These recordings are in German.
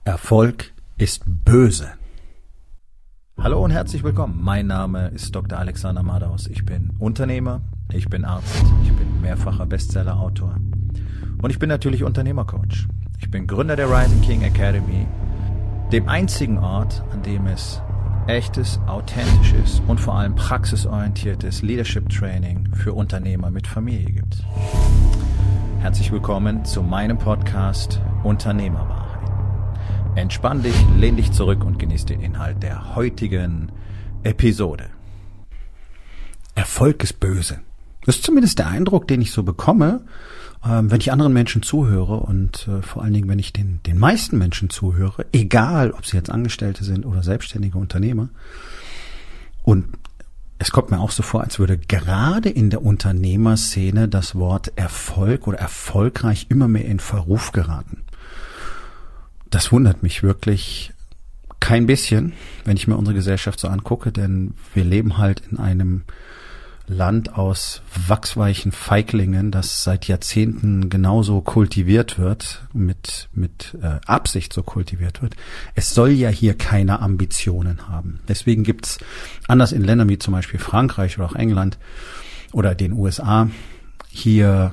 Erfolg ist böse. Hallo und herzlich willkommen. Mein Name ist Dr. Alexander Madaus. Ich bin Unternehmer, ich bin Arzt, ich bin mehrfacher Bestseller-Autor und ich bin natürlich Unternehmercoach. Ich bin Gründer der Rising King Academy, dem einzigen Ort, an dem es echtes, authentisches und vor allem praxisorientiertes Leadership Training für Unternehmer mit Familie gibt. Herzlich willkommen zu meinem Podcast Unternehmerwahrheit. Entspann dich, lehn dich zurück und genieß den Inhalt der heutigen Episode. Erfolg ist böse. Das ist zumindest der Eindruck, den ich so bekomme, wenn ich anderen Menschen zuhöre und vor allen Dingen, wenn ich den meisten Menschen zuhöre, egal ob sie jetzt Angestellte sind oder selbstständige Unternehmer. Und es kommt mir auch so vor, als würde gerade in der Unternehmerszene das Wort Erfolg oder erfolgreich immer mehr in Verruf geraten. Das wundert mich wirklich kein bisschen, wenn ich mir unsere Gesellschaft so angucke, denn wir leben halt in einem Land aus wachsweichen Feiglingen, das seit Jahrzehnten genauso kultiviert wird, mit Absicht so kultiviert wird. Es soll ja hier keine Ambitionen haben. Deswegen gibt's, anders in Ländern wie zum Beispiel Frankreich oder auch England oder den USA, hier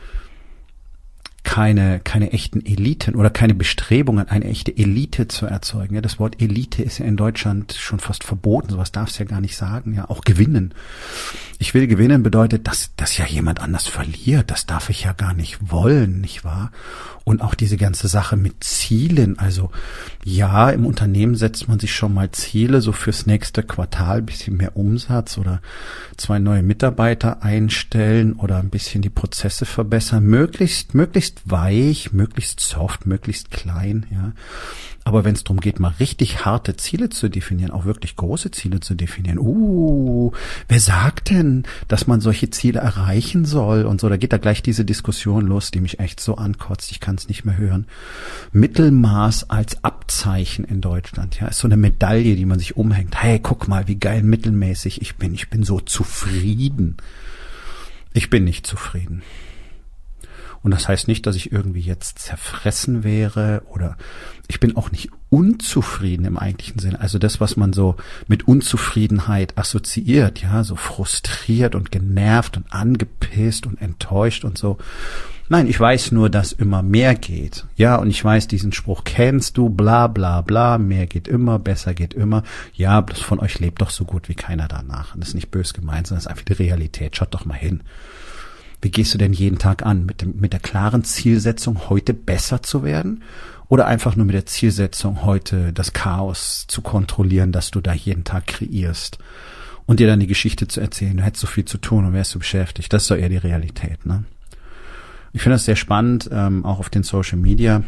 keine echten Eliten oder keine Bestrebungen, eine echte Elite zu erzeugen. Ja, das Wort Elite ist ja in Deutschland schon fast verboten. Sowas darf es ja gar nicht sagen. Ja, auch gewinnen. Ich will gewinnen bedeutet, dass ja jemand anders verliert. Das darf ich ja gar nicht wollen, nicht wahr? Und auch diese ganze Sache mit Zielen. Also ja, im Unternehmen setzt man sich schon mal Ziele, so fürs nächste Quartal, ein bisschen mehr Umsatz oder 2 neue Mitarbeiter einstellen oder ein bisschen die Prozesse verbessern. Möglichst weich, möglichst soft, möglichst klein, ja. Aber wenn es darum geht, mal richtig harte Ziele zu definieren, auch wirklich große Ziele zu definieren, wer sagt denn, dass man solche Ziele erreichen soll und so, da geht da gleich diese Diskussion los, die mich echt so ankotzt, ich kann es nicht mehr hören. Mittelmaß als Abzeichen in Deutschland, ja, ist so eine Medaille, die man sich umhängt. Hey, guck mal, wie geil mittelmäßig ich bin so zufrieden. Ich bin nicht zufrieden. Und das heißt nicht, dass ich irgendwie jetzt zerfressen wäre oder ich bin auch nicht unzufrieden im eigentlichen Sinne. Also das, was man so mit Unzufriedenheit assoziiert, ja, so frustriert und genervt und angepisst und enttäuscht und so. Nein, ich weiß nur, dass immer mehr geht. Ja, und ich weiß, diesen Spruch kennst du, bla bla bla, mehr geht immer, besser geht immer. Ja, bloß von euch lebt doch so gut wie keiner danach. Und das ist nicht böse gemeint, sondern das ist einfach die Realität. Schaut doch mal hin. Wie gehst du denn jeden Tag an? Mit der klaren Zielsetzung, heute besser zu werden? Oder einfach nur mit der Zielsetzung, heute das Chaos zu kontrollieren, das du da jeden Tag kreierst? Und dir dann die Geschichte zu erzählen, du hättest so viel zu tun und wärst so beschäftigt. Das ist doch eher die Realität, ne? Ich finde das sehr spannend, auch auf den Social Media,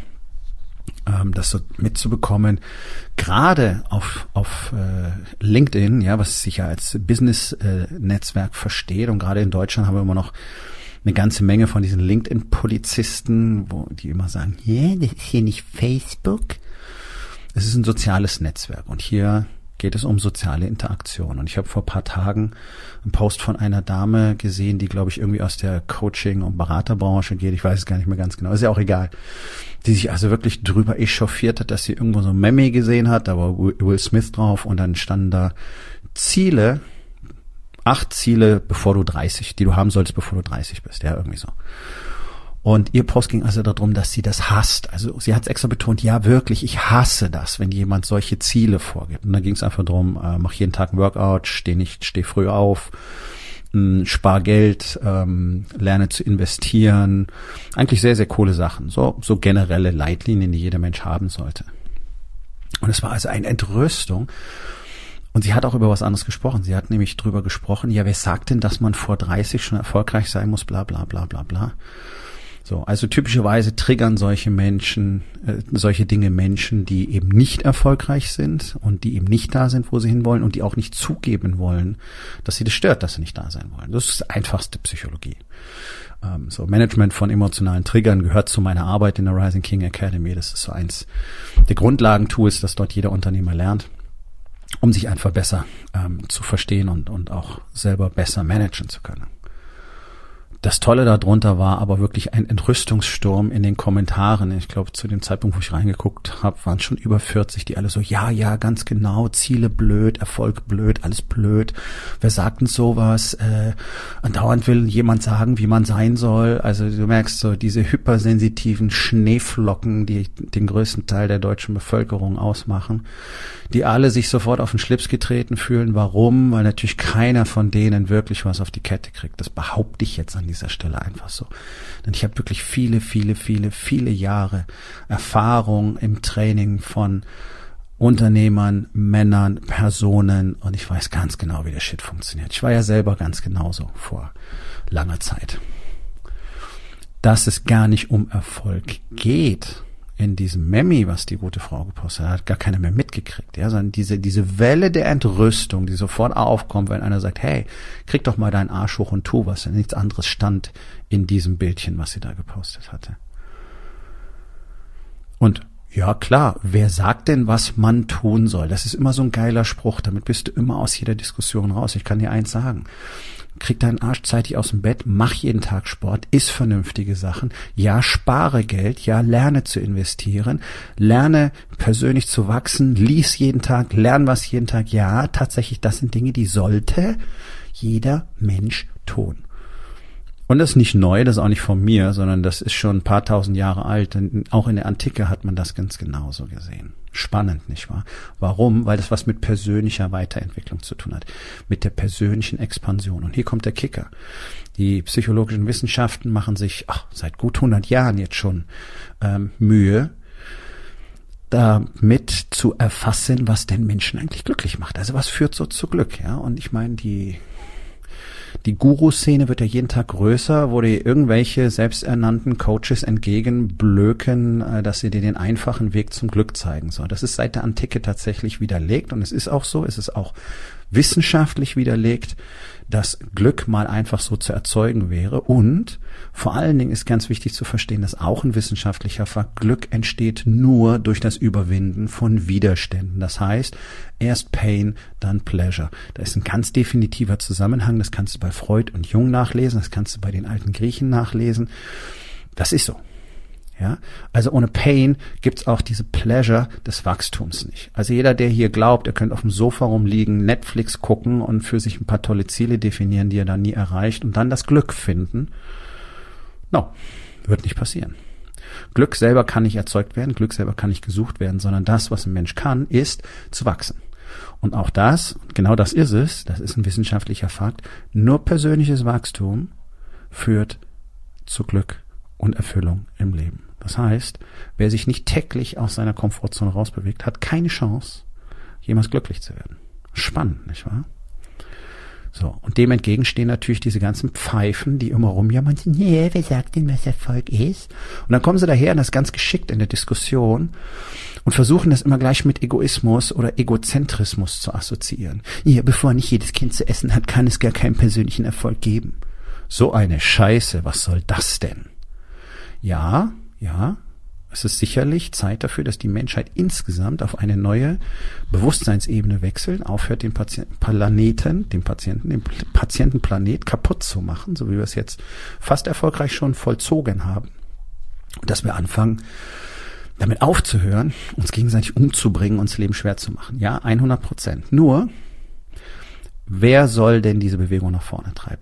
das so mitzubekommen. Gerade auf LinkedIn, ja, was sich ja als Business-Netzwerk versteht. Und gerade in Deutschland haben wir immer noch eine ganze Menge von diesen LinkedIn-Polizisten, die immer sagen, das ist hier nicht Facebook. Es ist ein soziales Netzwerk und hier geht es um soziale Interaktion. Und ich habe vor ein paar Tagen einen Post von einer Dame gesehen, die, glaube ich, irgendwie aus der Coaching- und Beraterbranche geht. Ich weiß es gar nicht mehr ganz genau. Ist ja auch egal. Die sich also wirklich drüber echauffiert hat, dass sie irgendwo so ein Meme gesehen hat. Da war Will Smith drauf und dann standen da Ziele, 8 Ziele, die du haben solltest, bevor du 30 bist. Ja, irgendwie so. Und ihr Post ging also darum, dass sie das hasst. Also sie hat es extra betont, ja wirklich, ich hasse das, wenn jemand solche Ziele vorgibt. Und dann ging es einfach darum, mach jeden Tstag ein Workout, steh früh auf, spar Geld, lerne zu investieren. Eigentlich sehr, sehr coole Sachen. So generelle Leitlinien, die jeder Mensch haben sollte. Und es war also eine Entrüstung. Und sie hat auch über was anderes gesprochen. Sie hat nämlich drüber gesprochen, ja, wer sagt denn, dass man vor 30 schon erfolgreich sein muss, bla bla bla bla bla. So, also typischerweise triggern solche Dinge Menschen, die eben nicht erfolgreich sind und die eben nicht da sind, wo sie hinwollen und die auch nicht zugeben wollen, dass sie das stört, dass sie nicht da sein wollen. Das ist die einfachste Psychologie. So Management von emotionalen Triggern gehört zu meiner Arbeit in der Rising King Academy. Das ist so eins der Grundlagentools, das dort jeder Unternehmer lernt, um sich einfach besser zu verstehen und auch selber besser managen zu können. Das Tolle darunter war aber wirklich ein Entrüstungssturm in den Kommentaren. Ich glaube, zu dem Zeitpunkt, wo ich reingeguckt habe, waren schon über 40, die alle so, ja, ganz genau, Ziele blöd, Erfolg blöd, alles blöd. Wer sagt denn sowas? Andauernd will jemand sagen, wie man sein soll. Also du merkst so diese hypersensitiven Schneeflocken, die den größten Teil der deutschen Bevölkerung ausmachen, die alle sich sofort auf den Schlips getreten fühlen. Warum? Weil natürlich keiner von denen wirklich was auf die Kette kriegt. Das behaupte ich jetzt an dieser Stelle einfach so. Denn ich habe wirklich viele Jahre Erfahrung im Training von Unternehmern, Männern, Personen und ich weiß ganz genau, wie der Shit funktioniert. Ich war ja selber ganz genauso vor langer Zeit. Dass es gar nicht um Erfolg geht in diesem Memi, was die gute Frau gepostet hat gar keiner mehr mitgekriegt, ja, sondern diese Welle der Entrüstung, die sofort aufkommt, wenn einer sagt, hey, krieg doch mal deinen Arsch hoch und tu was, denn nichts anderes stand in diesem Bildchen, was sie da gepostet hatte. Und ja, klar, wer sagt denn, was man tun soll? Das ist immer so ein geiler Spruch, damit bist du immer aus jeder Diskussion raus. Ich kann dir eins sagen. Krieg deinen Arsch zeitig aus dem Bett, mach jeden Tag Sport, iss vernünftige Sachen, ja, spare Geld, ja, lerne zu investieren, lerne persönlich zu wachsen, lies jeden Tag, lern was jeden Tag, ja, tatsächlich, das sind Dinge, die sollte jeder Mensch tun. Und das ist nicht neu, das ist auch nicht von mir, sondern das ist schon ein paar tausend Jahre alt. Und auch in der Antike hat man das ganz genauso gesehen. Spannend, nicht wahr? Warum? Weil das was mit persönlicher Weiterentwicklung zu tun hat, mit der persönlichen Expansion. Und hier kommt der Kicker. Die psychologischen Wissenschaften machen sich seit gut 100 Jahren jetzt schon Mühe, damit zu erfassen, was den Menschen eigentlich glücklich macht. Also was führt so zu Glück, ja? Und ich meine, die Guru-Szene wird ja jeden Tag größer, wo dir irgendwelche selbsternannten Coaches entgegenblöken, dass sie dir den einfachen Weg zum Glück zeigen sollen. Das ist seit der Antike tatsächlich widerlegt und es ist auch so, es ist auch wissenschaftlich widerlegt, dass Glück mal einfach so zu erzeugen wäre. Und vor allen Dingen ist ganz wichtig zu verstehen, dass auch ein wissenschaftlicher Fakt, Glück entsteht nur durch das Überwinden von Widerständen. Das heißt, erst Pain, dann Pleasure. Da ist ein ganz definitiver Zusammenhang. Das kannst du bei Freud und Jung nachlesen. Das kannst du bei den alten Griechen nachlesen. Das ist so. Ja, also ohne Pain gibt's auch diese Pleasure des Wachstums nicht. Also jeder, der hier glaubt, er könnte auf dem Sofa rumliegen, Netflix gucken und für sich ein paar tolle Ziele definieren, die er dann nie erreicht und dann das Glück finden, wird nicht passieren. Glück selber kann nicht erzeugt werden, Glück selber kann nicht gesucht werden, sondern das, was ein Mensch kann, ist zu wachsen. Und auch das, genau das ist es, das ist ein wissenschaftlicher Fakt, nur persönliches Wachstum führt zu Glück und Erfüllung im Leben. Das heißt, wer sich nicht täglich aus seiner Komfortzone rausbewegt, hat keine Chance, jemals glücklich zu werden. Spannend, nicht wahr? So, und dem entgegenstehen natürlich diese ganzen Pfeifen, die immer rumjammern, nee, wer sagt denn, was Erfolg ist? Und dann kommen sie daher, und das ist ganz geschickt in der Diskussion, und versuchen das immer gleich mit Egoismus oder Egozentrismus zu assoziieren. Ja, bevor nicht jedes Kind zu essen hat, kann es gar keinen persönlichen Erfolg geben. So eine Scheiße, was soll das denn? Ja, es ist sicherlich Zeit dafür, dass die Menschheit insgesamt auf eine neue Bewusstseinsebene wechselt, aufhört, den Patientenplanet kaputt zu machen, so wie wir es jetzt fast erfolgreich schon vollzogen haben. Und dass wir anfangen, damit aufzuhören, uns gegenseitig umzubringen, uns das Leben schwer zu machen. Ja, 100%. Nur, wer soll denn diese Bewegung nach vorne treiben?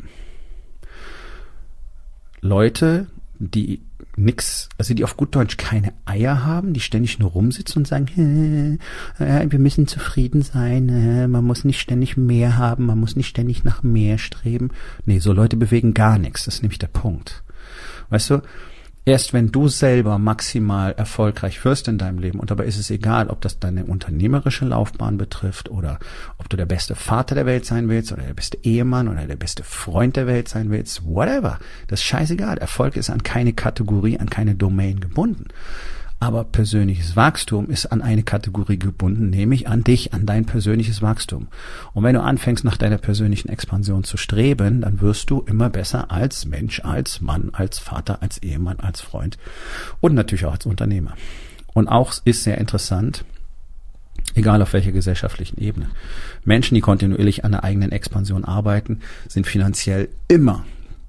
Leute, die die auf gut Deutsch keine Eier haben, die ständig nur rumsitzen und sagen, wir müssen zufrieden sein, man muss nicht ständig mehr haben, man muss nicht ständig nach mehr streben. Nee, so Leute bewegen gar nichts, das ist nämlich der Punkt. Weißt du, erst wenn du selber maximal erfolgreich wirst in deinem Leben, und dabei ist es egal, ob das deine unternehmerische Laufbahn betrifft oder ob du der beste Vater der Welt sein willst oder der beste Ehemann oder der beste Freund der Welt sein willst, whatever. Das ist scheißegal. Erfolg ist an keine Kategorie, an keine Domain gebunden. Aber persönliches Wachstum ist an eine Kategorie gebunden, nämlich an dich, an dein persönliches Wachstum. Und wenn du anfängst, nach deiner persönlichen Expansion zu streben, dann wirst du immer besser als Mensch, als Mann, als Vater, als Ehemann, als Freund und natürlich auch als Unternehmer. Und auch ist sehr interessant, egal auf welcher gesellschaftlichen Ebene, Menschen, die kontinuierlich an der eigenen Expansion arbeiten, sind finanziell immer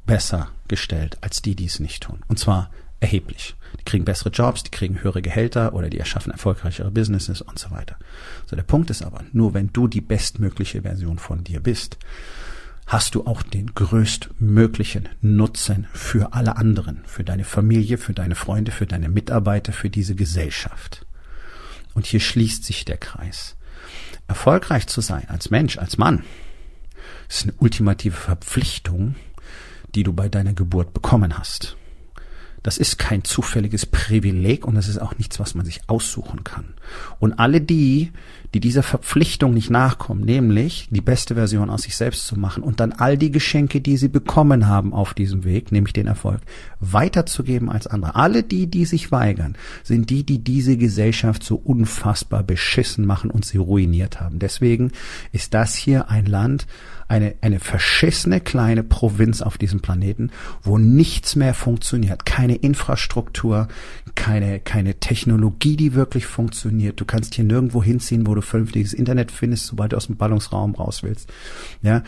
besser gestellt als die es nicht tun. Und zwar erheblich. Die kriegen bessere Jobs, die kriegen höhere Gehälter oder die erschaffen erfolgreichere Businesses und so weiter. So, der Punkt ist aber, nur wenn du die bestmögliche Version von dir bist, hast du auch den größtmöglichen Nutzen für alle anderen, für deine Familie, für deine Freunde, für deine Mitarbeiter, für diese Gesellschaft. Und hier schließt sich der Kreis. Erfolgreich zu sein als Mensch, als Mann, ist eine ultimative Verpflichtung, die du bei deiner Geburt bekommen hast. Das ist kein zufälliges Privileg und das ist auch nichts, was man sich aussuchen kann. Und alle die dieser Verpflichtung nicht nachkommen, nämlich die beste Version aus sich selbst zu machen und dann all die Geschenke, die sie bekommen haben auf diesem Weg, nämlich den Erfolg, weiterzugeben als andere. Alle die sich weigern, sind die diese Gesellschaft so unfassbar beschissen machen und sie ruiniert haben. Deswegen ist das hier ein Land, eine verschissene kleine Provinz auf diesem Planeten, wo nichts mehr funktioniert. Keine Infrastruktur, keine Technologie, die wirklich funktioniert. Du kannst hier nirgendwo hinziehen, wo du vernünftiges Internet findest, sobald du aus dem Ballungsraum raus willst. Ja,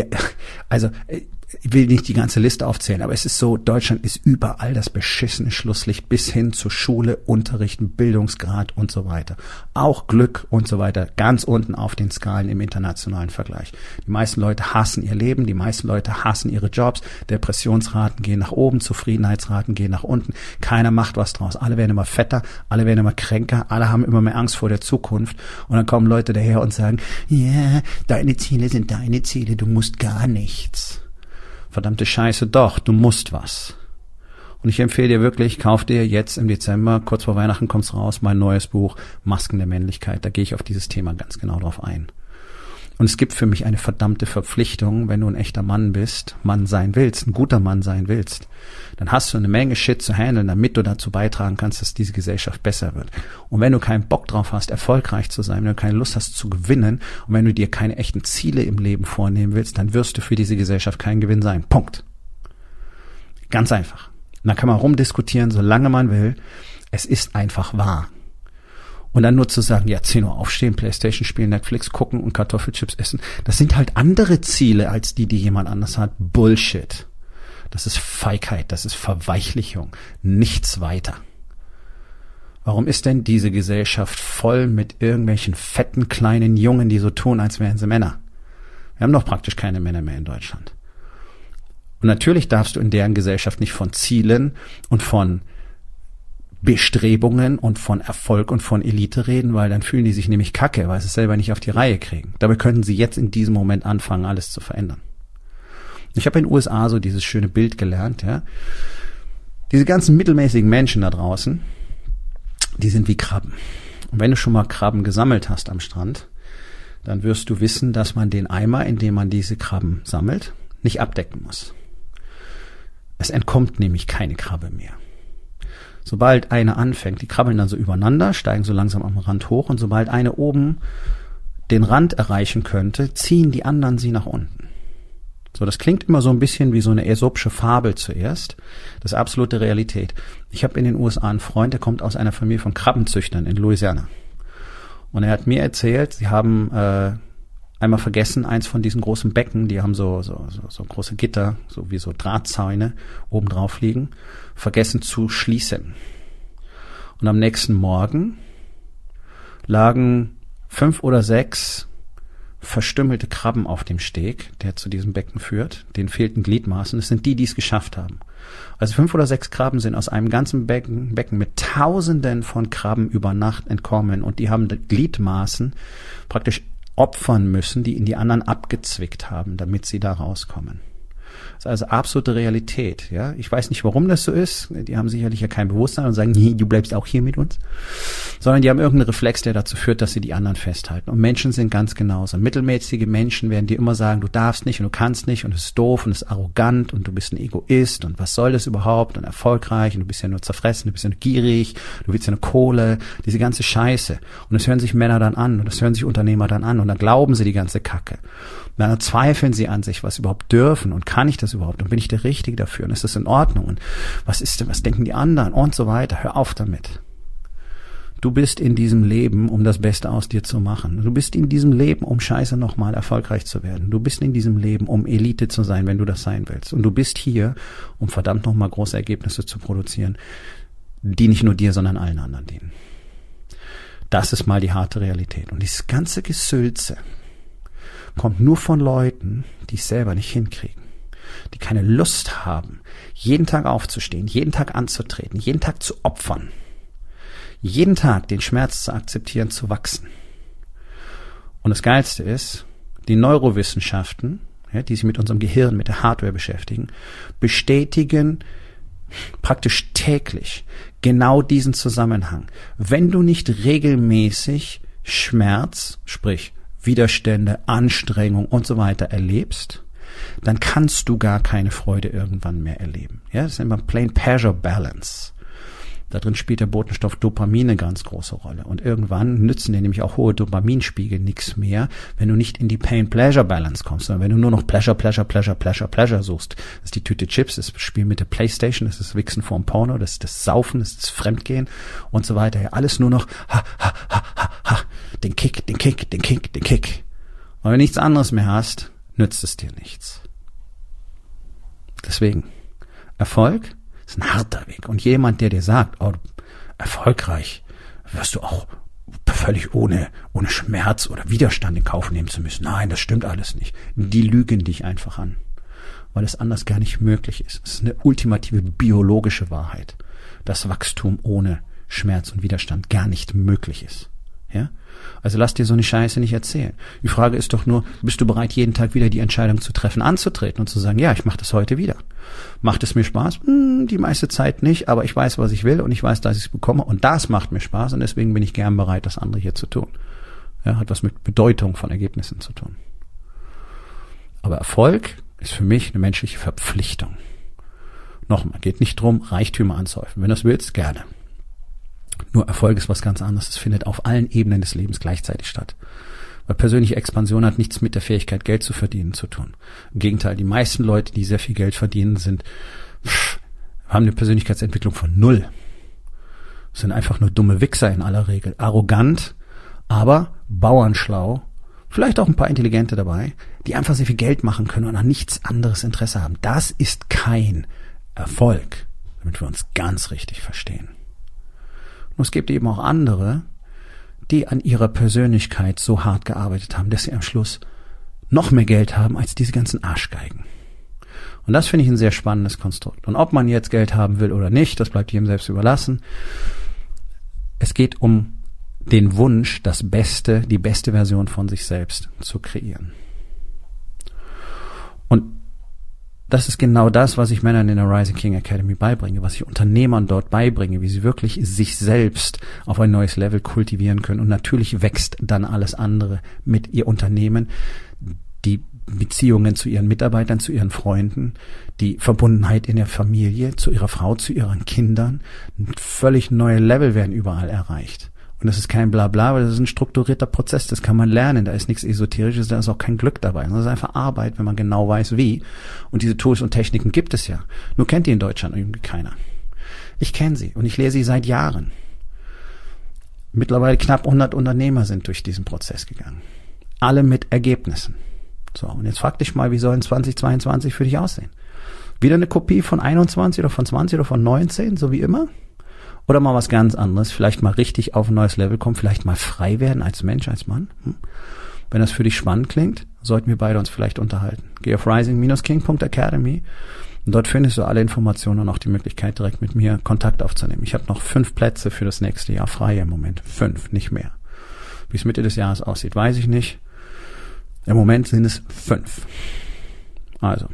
ich will nicht die ganze Liste aufzählen, aber es ist so, Deutschland ist überall das beschissene Schlusslicht bis hin zur Schule, Unterrichten, Bildungsgrad und so weiter. Auch Glück und so weiter, ganz unten auf den Skalen im internationalen Vergleich. Die meisten Leute hassen ihr Leben, die meisten Leute hassen ihre Jobs, Depressionsraten gehen nach oben, Zufriedenheitsraten gehen nach unten, keiner macht was draus, alle werden immer fetter, alle werden immer kränker, alle haben immer mehr Angst vor der Zukunft und dann kommen Leute daher und sagen, ja, deine Ziele sind deine Ziele, du musst gar nichts. Verdammte Scheiße, doch, du musst was. Und ich empfehle dir wirklich, kauf dir jetzt im Dezember, kurz vor Weihnachten kommt's raus, mein neues Buch, Masken der Männlichkeit. Da gehe ich auf dieses Thema ganz genau drauf ein. Und es gibt für mich eine verdammte Verpflichtung, wenn du ein echter Mann bist, Mann sein willst, ein guter Mann sein willst, dann hast du eine Menge Shit zu handeln, damit du dazu beitragen kannst, dass diese Gesellschaft besser wird. Und wenn du keinen Bock drauf hast, erfolgreich zu sein, wenn du keine Lust hast zu gewinnen und wenn du dir keine echten Ziele im Leben vornehmen willst, dann wirst du für diese Gesellschaft kein Gewinn sein. Punkt. Ganz einfach. Und dann kann man rumdiskutieren, solange man will. Es ist einfach wahr. Und dann nur zu sagen, ja, 10 Uhr aufstehen, Playstation spielen, Netflix gucken und Kartoffelchips essen, das sind halt andere Ziele als die jemand anders hat. Bullshit. Das ist Feigheit, das ist Verweichlichung, nichts weiter. Warum ist denn diese Gesellschaft voll mit irgendwelchen fetten kleinen Jungen, die so tun, als wären sie Männer? Wir haben doch praktisch keine Männer mehr in Deutschland. Und natürlich darfst du in deren Gesellschaft nicht von Zielen und von Bestrebungen und von Erfolg und von Elite reden, weil dann fühlen die sich nämlich kacke, weil sie es selber nicht auf die Reihe kriegen. Dabei könnten sie jetzt in diesem Moment anfangen, alles zu verändern. Ich habe in den USA so dieses schöne Bild gelernt, ja. Diese ganzen mittelmäßigen Menschen da draußen, die sind wie Krabben. Und wenn du schon mal Krabben gesammelt hast am Strand, dann wirst du wissen, dass man den Eimer, in dem man diese Krabben sammelt, nicht abdecken muss. Es entkommt nämlich keine Krabbe mehr. Sobald eine anfängt, die krabbeln dann so übereinander, steigen so langsam am Rand hoch und sobald eine oben den Rand erreichen könnte, ziehen die anderen sie nach unten. So, das klingt immer so ein bisschen wie so eine aesopische Fabel zuerst. Das ist absolute Realität. Ich habe in den USA einen Freund, der kommt aus einer Familie von Krabbenzüchtern in Louisiana. Und er hat mir erzählt, sie haben einmal vergessen, eins von diesen großen Becken, die haben so große Gitter, so wie so Drahtzäune oben drauf liegen, vergessen zu schließen. Und am nächsten Morgen lagen 5 oder 6 verstümmelte Krabben auf dem Steg, der zu diesem Becken führt. Denen fehlten Gliedmaßen. Das sind die es geschafft haben. Also 5 oder 6 Krabben sind aus einem ganzen Becken mit Tausenden von Krabben über Nacht entkommen und die haben Gliedmaßen praktisch opfern müssen, die in die anderen abgezwickt haben, damit sie da rauskommen. Das ist also absolute Realität. Ja, ich weiß nicht, warum das so ist. Die haben sicherlich ja kein Bewusstsein und sagen, nee, du bleibst auch hier mit uns. Sondern die haben irgendeinen Reflex, der dazu führt, dass sie die anderen festhalten. Und Menschen sind ganz genauso. Mittelmäßige Menschen werden dir immer sagen, du darfst nicht und du kannst nicht und es ist doof und es ist arrogant und du bist ein Egoist und was soll das überhaupt und erfolgreich und du bist ja nur zerfressen, du bist ja nur gierig, du willst ja nur Kohle, diese ganze Scheiße. Und das hören sich Männer dann an und das hören sich Unternehmer dann an und dann glauben sie die ganze Kacke. Und dann zweifeln sie an sich, was sie überhaupt dürfen und kann ich das überhaupt und bin ich der Richtige dafür und ist das in Ordnung und was ist denn, was denken die anderen und so weiter. Hör auf damit. Du bist in diesem Leben, um das Beste aus dir zu machen. Du bist in diesem Leben, um scheiße nochmal erfolgreich zu werden. Du bist in diesem Leben, um Elite zu sein, wenn du das sein willst. Und du bist hier, um verdammt nochmal große Ergebnisse zu produzieren, die nicht nur dir, sondern allen anderen dienen. Das ist mal die harte Realität. Und dieses ganze Gesülze kommt nur von Leuten, die es selber nicht hinkriegen, die keine Lust haben, jeden Tag aufzustehen, jeden Tag anzutreten, jeden Tag zu opfern, jeden Tag den Schmerz zu akzeptieren, zu wachsen. Und das Geilste ist, die Neurowissenschaften, die sich mit unserem Gehirn, mit der Hardware beschäftigen, bestätigen praktisch täglich genau diesen Zusammenhang. Wenn du nicht regelmäßig Schmerz, sprich Widerstände, Anstrengung und so weiter erlebst, dann kannst du gar keine Freude irgendwann mehr erleben. Ja, das ist immer Pain-Pleasure-Balance. Da drin spielt der Botenstoff Dopamin eine ganz große Rolle. Und irgendwann nützen dir nämlich auch hohe Dopaminspiegel nichts mehr, wenn du nicht in die Pain-Pleasure-Balance kommst, sondern wenn du nur noch Pleasure suchst. Das ist die Tüte Chips, das Spiel mit der Playstation, das ist das Wichsen vorm Porno, das ist das Saufen, das ist das Fremdgehen und so weiter. Ja, alles nur noch den Kick. Und wenn du nichts anderes mehr hast, nützt es dir nichts. Deswegen, Erfolg ist ein harter Weg. Und jemand, der dir sagt, oh, erfolgreich wirst du auch völlig ohne Schmerz oder Widerstand in Kauf nehmen zu müssen. Nein, das stimmt alles nicht. Die lügen dich einfach an, weil es anders gar nicht möglich ist. Es ist eine ultimative biologische Wahrheit, dass Wachstum ohne Schmerz und Widerstand gar nicht möglich ist. Ja? Also lass dir so eine Scheiße nicht erzählen. Die Frage ist doch nur, bist du bereit, jeden Tag wieder die Entscheidung zu treffen, anzutreten und zu sagen, ja, ich mache das heute wieder. Macht es mir Spaß? Die meiste Zeit nicht, aber ich weiß, was ich will und ich weiß, dass ich es bekomme und das macht mir Spaß und deswegen bin ich gern bereit, das andere hier zu tun. Ja, hat was mit Bedeutung von Ergebnissen zu tun. Aber Erfolg ist für mich eine menschliche Verpflichtung. Nochmal, geht nicht drum, Reichtümer anzuhäufen. Wenn du das willst, gerne. Nur Erfolg ist was ganz anderes. Es findet auf allen Ebenen des Lebens gleichzeitig statt. Weil persönliche Expansion hat nichts mit der Fähigkeit, Geld zu verdienen zu tun. Im Gegenteil, die meisten Leute, die sehr viel Geld verdienen, haben eine Persönlichkeitsentwicklung von 0. Sind einfach nur dumme Wichser in aller Regel. Arrogant, aber bauernschlau. Vielleicht auch ein paar Intelligente dabei, die einfach sehr viel Geld machen können und an nichts anderes Interesse haben. Das ist kein Erfolg, damit wir uns ganz richtig verstehen. Und es gibt eben auch andere, die an ihrer Persönlichkeit so hart gearbeitet haben, dass sie am Schluss noch mehr Geld haben als diese ganzen Arschgeigen. Und das finde ich ein sehr spannendes Konstrukt. Und ob man jetzt Geld haben will oder nicht, das bleibt jedem selbst überlassen. Es geht um den Wunsch, das Beste, die beste Version von sich selbst zu kreieren. Und das ist genau das, was ich Männern in der Rising King Academy beibringe, was ich Unternehmern dort beibringe, wie sie wirklich sich selbst auf ein neues Level kultivieren können. Und natürlich wächst dann alles andere mit ihr Unternehmen, die Beziehungen zu ihren Mitarbeitern, zu ihren Freunden, die Verbundenheit in der Familie, zu ihrer Frau, zu ihren Kindern. Völlig neue Level werden überall erreicht. Und das ist kein Blabla, aber das ist ein strukturierter Prozess, das kann man lernen, da ist nichts Esoterisches, da ist auch kein Glück dabei. Das ist einfach Arbeit, wenn man genau weiß, wie. Und diese Tools und Techniken gibt es ja. Nur kennt die in Deutschland irgendwie keiner. Ich kenne sie und ich lehre sie seit Jahren. Mittlerweile knapp 100 Unternehmer sind durch diesen Prozess gegangen. Alle mit Ergebnissen. So, und jetzt frag dich mal, wie soll 2022 für dich aussehen? Wieder eine Kopie von 21 oder von 20 oder von 19, so wie immer? Oder mal was ganz anderes, vielleicht mal richtig auf ein neues Level kommen, vielleicht mal frei werden als Mensch, als Mann. Wenn das für dich spannend klingt, sollten wir beide uns vielleicht unterhalten. Geh auf rising-king.academy und dort findest du alle Informationen und auch die Möglichkeit, direkt mit mir Kontakt aufzunehmen. Ich habe noch 5 Plätze für das nächste Jahr frei im Moment. 5, nicht mehr. Wie es Mitte des Jahres aussieht, weiß ich nicht. Im Moment sind es 5. Also,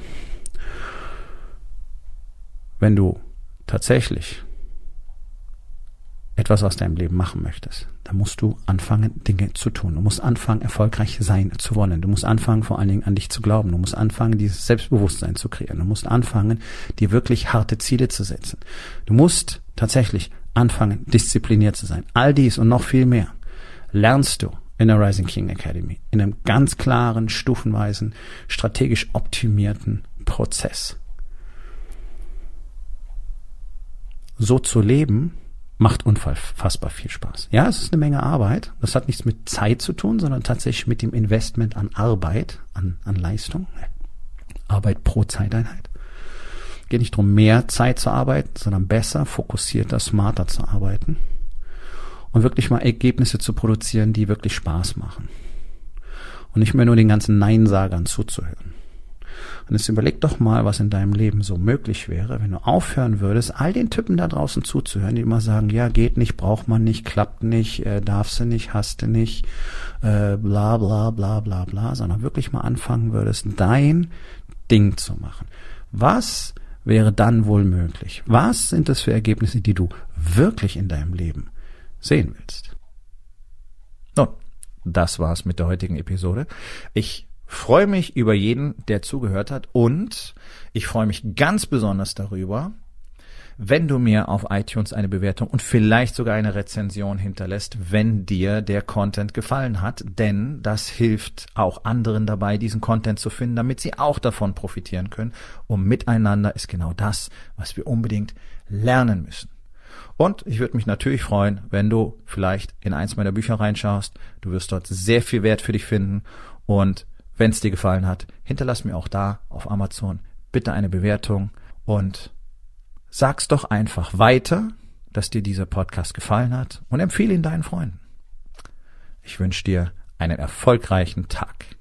wenn du tatsächlich etwas aus deinem Leben machen möchtest, dann musst du anfangen, Dinge zu tun. Du musst anfangen, erfolgreich sein zu wollen. Du musst anfangen, vor allen Dingen an dich zu glauben. Du musst anfangen, dieses Selbstbewusstsein zu kreieren. Du musst anfangen, dir wirklich harte Ziele zu setzen. Du musst tatsächlich anfangen, diszipliniert zu sein. All dies und noch viel mehr lernst du in der Rising King Academy, in einem ganz klaren, stufenweisen, strategisch optimierten Prozess. So zu leben, macht unfassbar viel Spaß. Ja, es ist eine Menge Arbeit. Das hat nichts mit Zeit zu tun, sondern tatsächlich mit dem Investment an Arbeit, an Leistung. Arbeit pro Zeiteinheit. Geht nicht darum, mehr Zeit zu arbeiten, sondern besser, fokussierter, smarter zu arbeiten. Und wirklich mal Ergebnisse zu produzieren, die wirklich Spaß machen. Und nicht mehr nur den ganzen Neinsagern zuzuhören. Und jetzt überleg doch mal, was in deinem Leben so möglich wäre, wenn du aufhören würdest, all den Typen da draußen zuzuhören, die immer sagen, ja, geht nicht, braucht man nicht, klappt nicht, darfst du nicht, hast du nicht, bla bla bla bla bla, sondern wirklich mal anfangen würdest, dein Ding zu machen. Was wäre dann wohl möglich? Was sind das für Ergebnisse, die du wirklich in deinem Leben sehen willst? Nun, das war's mit der heutigen Episode. Ich freue mich über jeden, der zugehört hat, und ich freue mich ganz besonders darüber, wenn du mir auf iTunes eine Bewertung und vielleicht sogar eine Rezension hinterlässt, wenn dir der Content gefallen hat, denn das hilft auch anderen dabei, diesen Content zu finden, damit sie auch davon profitieren können. Und miteinander ist genau das, was wir unbedingt lernen müssen. Und ich würde mich natürlich freuen, wenn du vielleicht in eins meiner Bücher reinschaust. Du wirst dort sehr viel Wert für dich finden, und wenn es dir gefallen hat, hinterlass mir auch da auf Amazon bitte eine Bewertung und sag's doch einfach weiter, dass dir dieser Podcast gefallen hat, und empfehle ihn deinen Freunden. Ich wünsche dir einen erfolgreichen Tag.